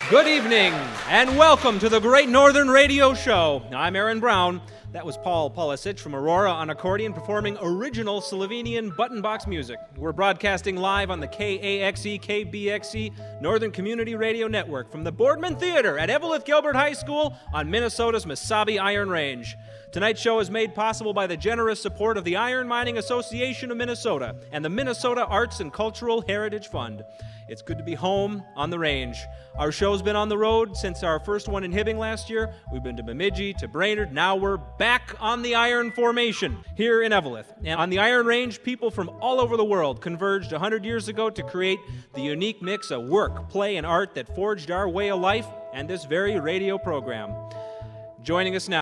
Good evening, and welcome to the Great Northern Radio Show. I'm Aaron Brown. That was Paul Pulisic from Aurora on accordion performing original Slovenian button box music. We're broadcasting live on the KAXE, KBXE Northern Community Radio Network from the Boardman Theater at Eveleth Gilbert High School on Minnesota's Mesabi Iron Range. Tonight's show is made possible by the generous support of the Iron Mining Association of Minnesota and the Minnesota Arts and Cultural Heritage Fund. It's good to be home on the range. Our show's been on the road since our first one in Hibbing last year. We've been to Bemidji, to Brainerd. Now we're back on the Iron Formation here in Eveleth. And on the Iron Range, people from all over the world converged 100 years ago to create the unique mix of work, play, and art that forged our way of life and this very radio program. Joining us now